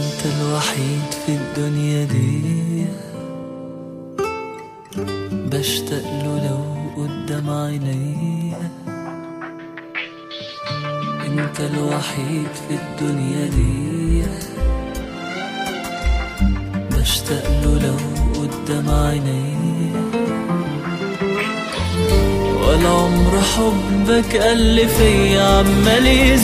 انت الوحيد في الدنيا دي بشتاق له لو قدام عيني. انت الوحيد في الدنيا دي بشتاق له لو قدام عيني. ولا عمر حبك قل فيا عمال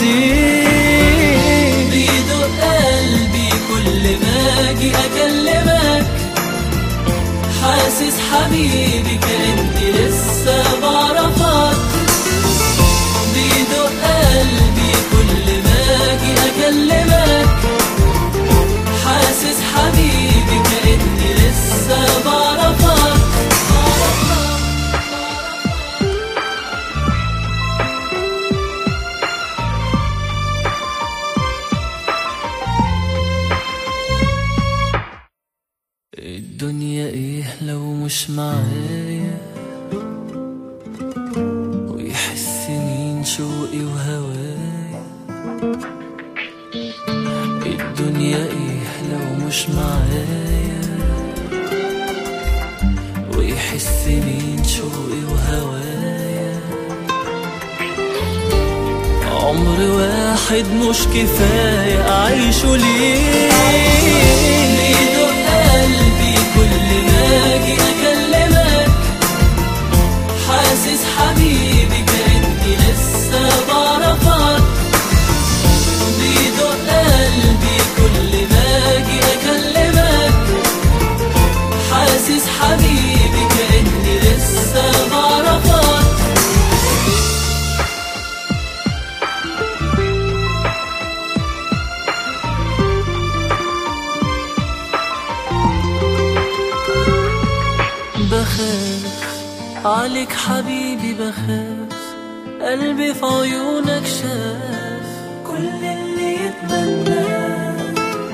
يزيد. بيدق قلبي كل ما اجي اكلمك، حاسس حبيبي كأني لسه بعرفك. بيدق قلبي كل ما اجي اكلمك، حاسس حبيبي كأني لسه بعرفك. الدنيا ايه لو مش معايا، ويحس مين شوقي وهوايا. الدنيا ايه لو مش معايا، ويحس مين شوقي وهوايا. عمر واحد مش كفاية أعيشه ليه. كل ما اجي اكلمك، حاسس حبيبي كأني لسه بعرفك. بيدق قلبي كل ما اجي اكلمك، حاسس حبيبي كأني لسه بعرفك. بخاف عليك حبيبي، بخاف قلبي في عيونك شاف كل اللي يتمناه.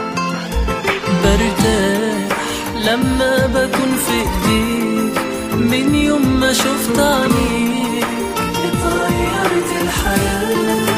برتاح لما بكون في ايديك، من يوم ما شفت عينيك اتغيرت الحياة.